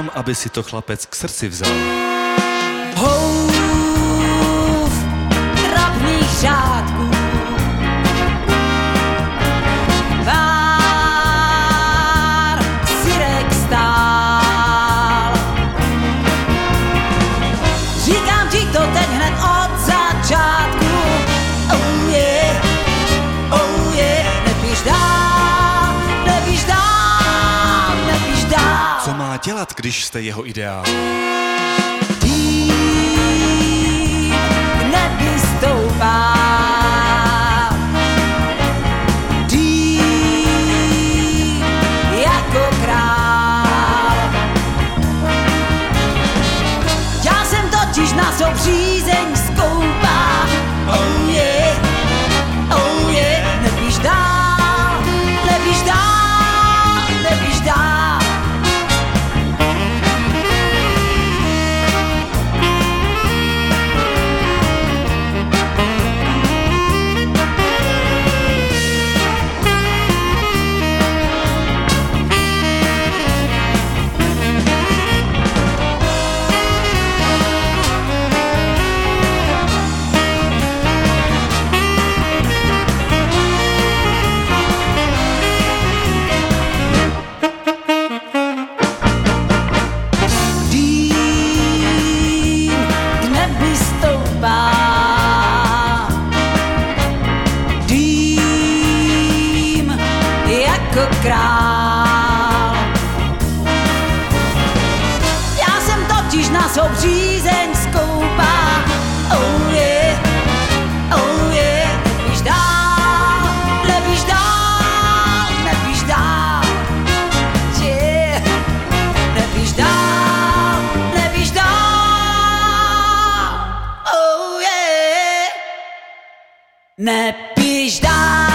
jenom aby si to chlapec k srdci vzal. Houf drobných řádků, pár syrek stál. Říkám ti to teď hned od začátku. Oh yeah, nepíš dál, nepíš dál, nepíš dál. Co má dělat, když jste jeho ideál? Nebi stoupá, dým jako král. Já jsem totiž na sobřízeň skoupá. Oh yeah, nepíš dál, nepíš dál, nepíš dál. Král. Já jsem totiž na sobřízeň skoupá. Oh yeah, nepíš dál, nepíš dál, nepíš dál. Yeah, nepíš dál, nepíš dál. Oh yeah, nepíš dál.